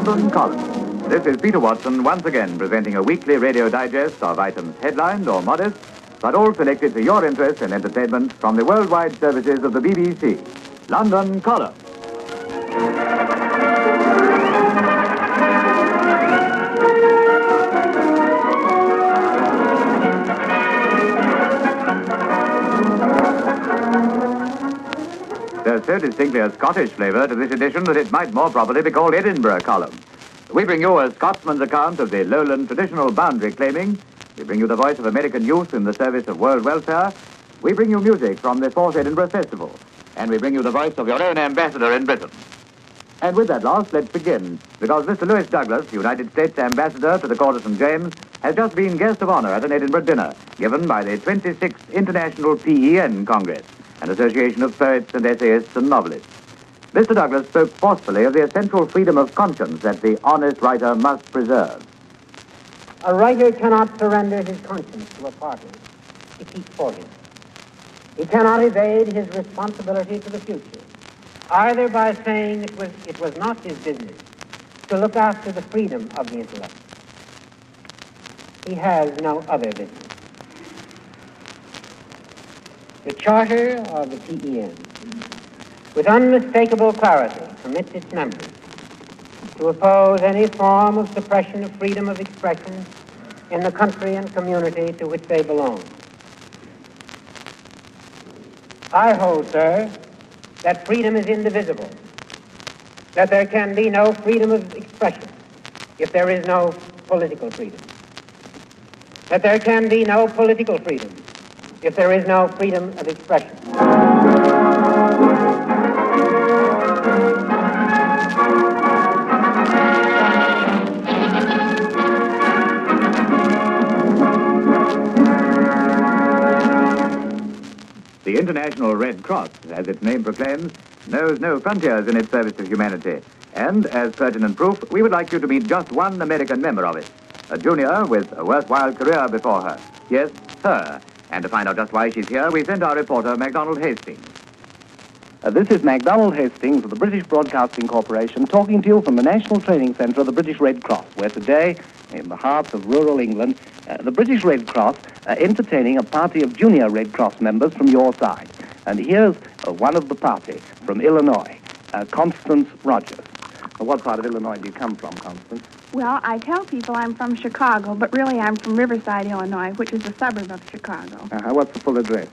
London Column. This is Peter Watson once again presenting a weekly radio digest of items headlined or modest, but all selected to your interest and entertainment from the worldwide services of the BBC. London Column. There's so distinctly a Scottish flavour to this edition that it might more properly be called Edinburgh Column. We bring you a Scotsman's account of the lowland traditional boundary claiming. We bring you the voice of American youth in the service of world welfare. We bring you music from the 4th Edinburgh Festival. And we bring you the voice of your own ambassador in Britain. And with that last, let's begin, because Mr. Lewis Douglas, United States Ambassador to the Court of St. James, has just been guest of honor at an Edinburgh dinner given by the 26th International PEN Congress, an association of poets and essayists and novelists. Mr. Douglas spoke forcefully of the essential freedom of conscience that the honest writer must preserve. A writer cannot surrender his conscience to a party to keep for him. He cannot evade his responsibility to the future, either by saying it was not his business to look after the freedom of the intellect. He has no other business. The Charter of the PEN, with unmistakable clarity, permits its members to oppose any form of suppression of freedom of expression in the country and community to which they belong. I hold, sir, that freedom is indivisible, that there can be no freedom of expression if there is no political freedom, that there can be no political freedom if there is no freedom of expression. The International Red Cross, as its name proclaims, knows no frontiers in its service to humanity. And, as pertinent proof, we would like you to meet just one American member of it, a junior with a worthwhile career before her. Yes, her. And to find out just why she's here, we send our reporter, MacDonald Hastings. This is MacDonald Hastings of the British Broadcasting Corporation talking to you from the National Training Centre of the British Red Cross, where today, in the heart of rural England, the British Red Cross are entertaining a party of junior Red Cross members from your side. And here's one of the party from Illinois, Constance Rogers. What part of Illinois do you come from, Constance? Well, I tell people I'm from Chicago, but really I'm from Riverside, Illinois, which is a suburb of Chicago. What's the full address?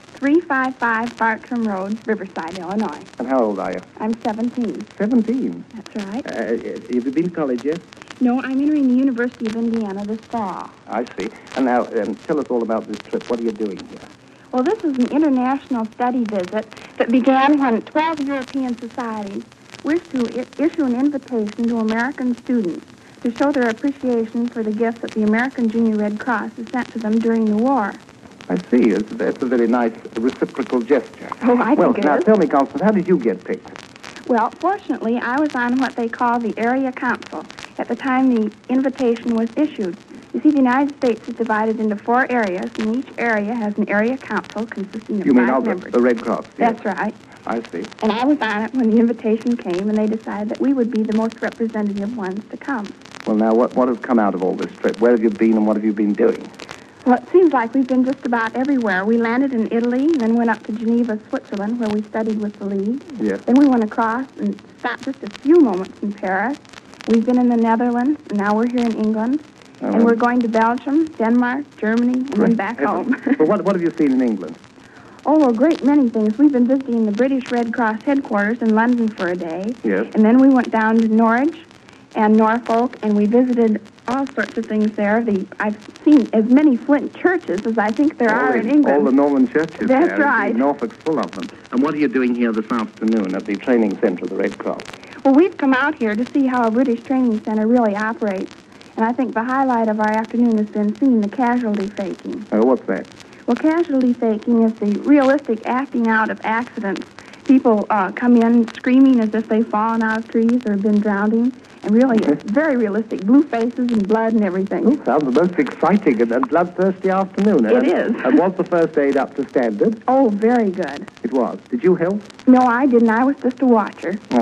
355 Bartram Road, Riverside, Illinois. And how old are you? I'm 17. 17? That's right. Have you been to college yet? No, I'm entering the University of Indiana this fall. I see. And now, tell us all about this trip. What are you doing here? Well, this is an international study visit that began when 12 European societies wished to issue an invitation to American students to show their appreciation for the gifts that the American Junior Red Cross has sent to them during the war. I see. That's a very nice reciprocal gesture. Oh, I think it now is. Tell me, Constance, how did you get picked? Well, fortunately, I was on what they call the area council at the time the invitation was issued. You see, the United States is divided into 4 areas, and each area has an area council consisting of 5 members. The Red Cross? Yes. That's right. I see. And I was on it when the invitation came, and they decided that we would be the most representative ones to come. Well, now, what has come out of all this trip? Where have you been and what have you been doing? Well, it seems like we've been just about everywhere. We landed in Italy, then went up to Geneva, Switzerland, where we studied with the League. Yes. Then we went across and stopped just a few moments in Paris. We've been in the Netherlands, and now we're here in England. And we're going to Belgium, Denmark, Germany, and then back home. Well, what have you seen in England? Oh, a great many things. We've been visiting the British Red Cross headquarters in London for a day. Yes. And then we went down to Norwich and Norfolk, and we visited all sorts of things there. I've seen as many flint churches as I think there are in England. All the Norman churches. That's there. right. Norfolk's full of them. And what are you doing here this afternoon at the training centre of the Red Cross? Well, we've come out here to see how a British training centre really operates. And I think the highlight of our afternoon has been seeing the casualty faking. What's that? Well, casualty faking is the realistic acting out of accidents. People come in screaming as if they've fallen out of trees or been drowning. And really, it's very realistic. Blue faces and blood and everything. Oh, sounds the most exciting and bloodthirsty afternoon. It is. And was the first aid up to standard? Oh, very good. It was. Did you help? No, I didn't. I was just a watcher. Uh-huh.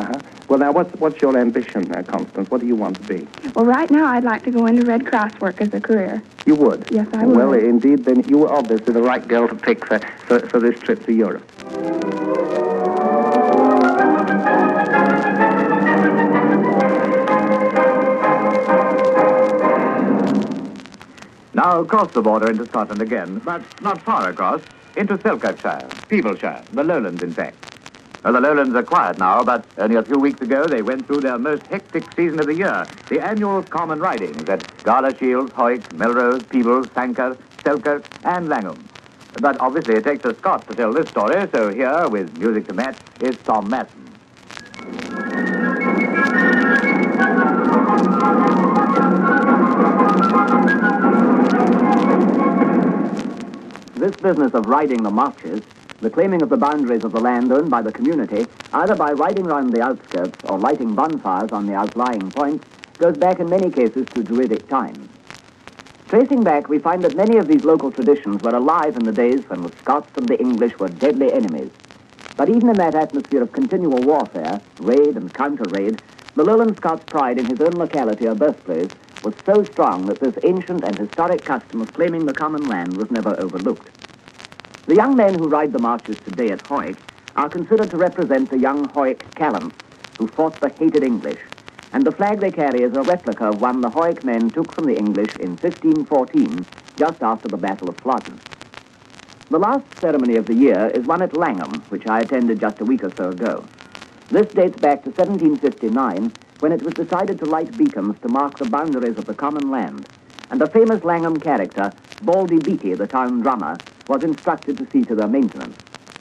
Well, now, what's your ambition, Constance? What do you want to be? Well, right now I'd like to go into Red Cross work as a career. You would? Yes, I would. Well, indeed, then you are obviously the right girl to pick for this trip to Europe. Now across the border into Scotland again, but not far across, into Selkirkshire, Peeblesshire, the lowlands in fact. Well, the lowlands are quiet now, but only a few weeks ago they went through their most hectic season of the year, the annual common ridings at Gala Shields, Hoyk, Melrose, Peebles, Sanker, Selkirk and Langham. But obviously it takes a Scot to tell this story, so here, with music to match, is Tom Masson. This business of riding the marches, the claiming of the boundaries of the land owned by the community, either by riding round the outskirts or lighting bonfires on the outlying points, goes back in many cases to Druidic times. Tracing back, we find that many of these local traditions were alive in the days when the Scots and the English were deadly enemies. But even in that atmosphere of continual warfare, raid and counter-raid, the lowland Scot's pride in his own locality or birthplace was so strong that this ancient and historic custom of claiming the common land was never overlooked. The young men who ride the marches today at Hoyk are considered to represent the young Hoyk gallants who fought the hated English, and the flag they carry is a replica of one the Hoyk men took from the English in 1514, just after the Battle of Flodden. The last ceremony of the year is one at Langham, which I attended just a week or so ago. This dates back to 1759, when it was decided to light beacons to mark the boundaries of the common land, and a famous Langham character, Baldy Beatty, the town drummer, was instructed to see to their maintenance.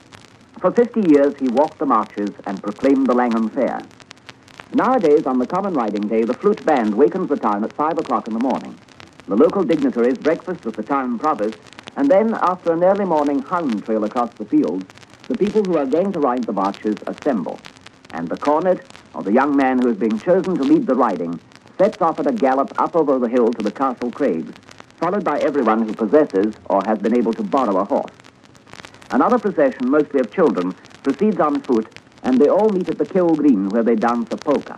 For 50 years he walked the marches and proclaimed the Langham Fair. Nowadays, on the common riding day, the flute band wakens the town at 5 o'clock in the morning. The local dignitaries breakfast with the town provost, and then, after an early morning hound trail across the fields, the people who are going to ride the marches assemble, and the cornet, or the young man who is being chosen to lead the riding, sets off at a gallop up over the hill to the Castle Craigs, followed by everyone who possesses or has been able to borrow a horse. Another procession, mostly of children, proceeds on foot, and they all meet at the Kill Green, where they dance a polka.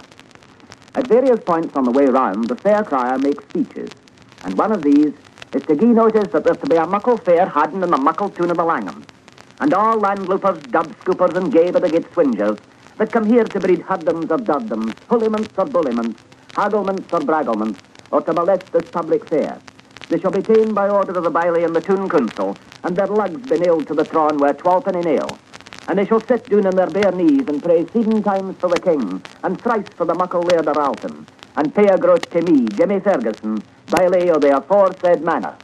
At various points on the way round, the fair crier makes speeches, and one of these is to gie notice that there's to be a muckle fair hadden in the muckle tune of the Langham, and all landloopers, dub scoopers, and gay by the gate swingers that come here to breed huddoms or duddoms, hulliments or bulliments, hagglements or bragglements, or to molest this public fair. They shall be ta'en by order of the Bailey and the Toon Council, and their lugs be nailed to the throne where 12 nail. And they shall sit down on their bare knees and pray 7 times for the king, and thrice for the muckle laird of Alton, and pay a groat to me, Jimmy Ferguson, Bailey of the aforesaid manor.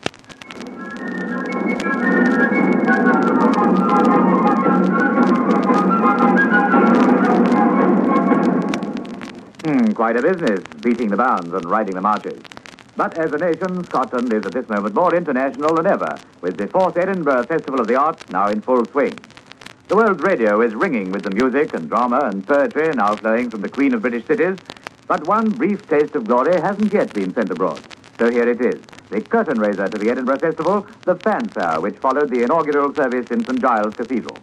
Quite a business, beating the bounds and riding the marches. But as a nation, Scotland is at this moment more international than ever, with the 4th Edinburgh Festival of the Arts now in full swing. The world's radio is ringing with the music and drama and poetry now flowing from the Queen of British cities, but one brief taste of glory hasn't yet been sent abroad. So here it is, the curtain raiser to the Edinburgh Festival, the fanfare which followed the inaugural service in St. Giles Cathedral.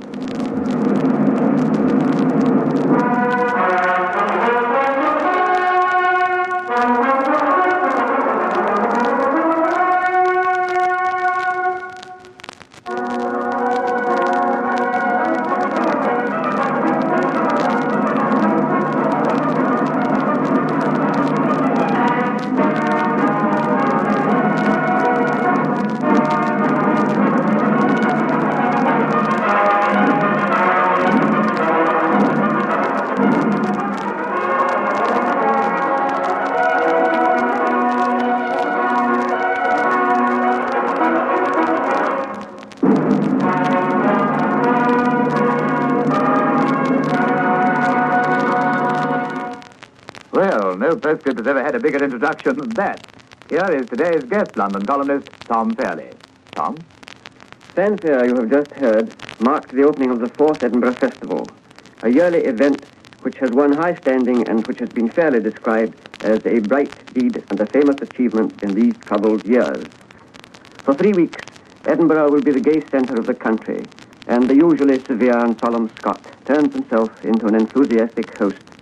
No postscript has ever had a bigger introduction than that. Here is today's guest London columnist, Tom Fairley. Tom? Fanfare, you have just heard, marked the opening of the 4th Edinburgh Festival, a yearly event which has won high standing and which has been fairly described as a bright deed and a famous achievement in these troubled years. For 3 weeks, Edinburgh will be the gay centre of the country, and the usually severe and solemn Scot turns himself into an enthusiastic host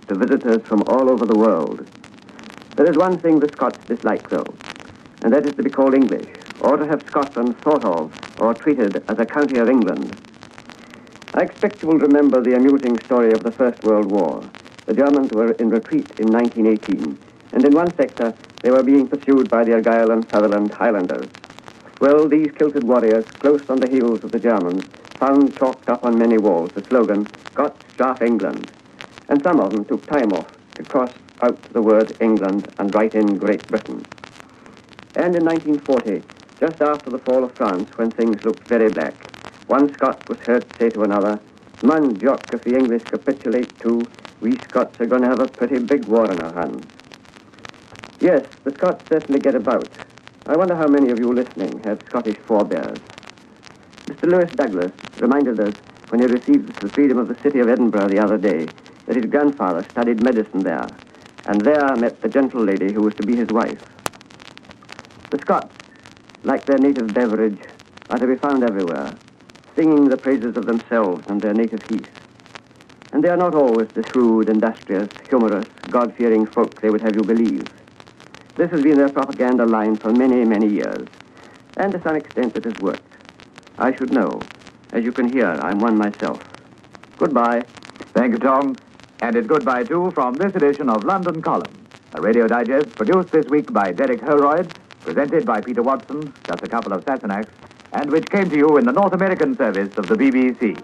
to visitors from all over the world. There is one thing the Scots dislike, though, and that is to be called English, or to have Scotland thought of or treated as a county of England. I expect you will remember the amusing story of the First World War. The Germans were in retreat in 1918, and in one sector they were being pursued by the Argyll and Sutherland Highlanders. Well, these kilted warriors, close on the heels of the Germans, found chalked up on many walls the slogan, "Gott strafe England," and some of them took time off to cross out the word England and write in Great Britain. And in 1940, just after the fall of France, when things looked very black, one Scot was heard to say to another, "Man, Jock, if the English capitulate too, we Scots are going to have a pretty big war in our hands." Yes, the Scots certainly get about. I wonder how many of you listening have Scottish forebears. Mr. Lewis Douglas reminded us when he received the freedom of the city of Edinburgh the other day that his grandfather studied medicine there, and there met the gentle lady who was to be his wife. The Scots, like their native beverage, are to be found everywhere, singing the praises of themselves and their native heath. And they are not always the shrewd, industrious, humorous, God-fearing folk they would have you believe. This has been their propaganda line for many, many years, and to some extent it has worked. I should know. As you can hear, I'm one myself. Goodbye. Thank you, Tom. And it's goodbye, too, from this edition of London Column, a radio digest produced this week by Derek Holroyd, presented by Peter Watson, just a couple of Sassenachs, and which came to you in the North American service of the BBC.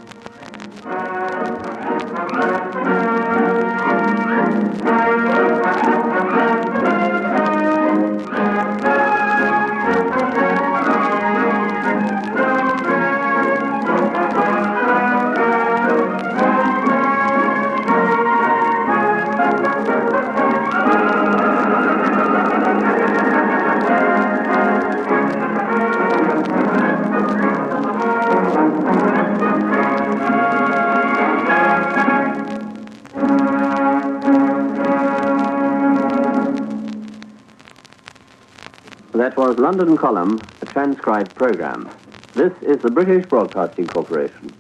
That was London Column, a transcribed program. This is the British Broadcasting Corporation.